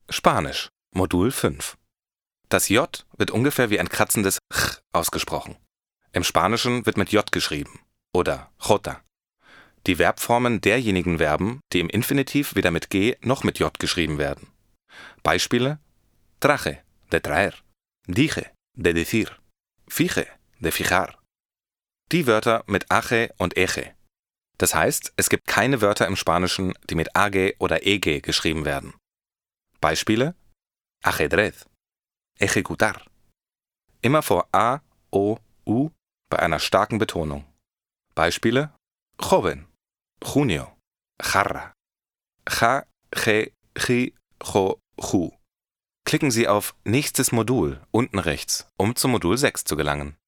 Spanisch, Modul 5. Das J wird ungefähr wie ein kratzendes Ch ausgesprochen. Im Spanischen wird mit J geschrieben oder Jota. Die Verbformen derjenigen Verben, die im Infinitiv weder mit G noch mit J geschrieben werden. Beispiele: traje, de traer, dije, de decir, fije, de fijar. Die Wörter mit aje und eje. Das heißt, es gibt keine Wörter im Spanischen, die mit ag oder eg geschrieben werden. Beispiele: ajedrez, ejecutar. Immer vor a, o, u bei einer starken Betonung. Beispiele: joven, junio, jarra, ja, je, ji, jo, ju. Klicken Sie auf Nächstes Modul unten rechts, um zum Modul 6 zu gelangen.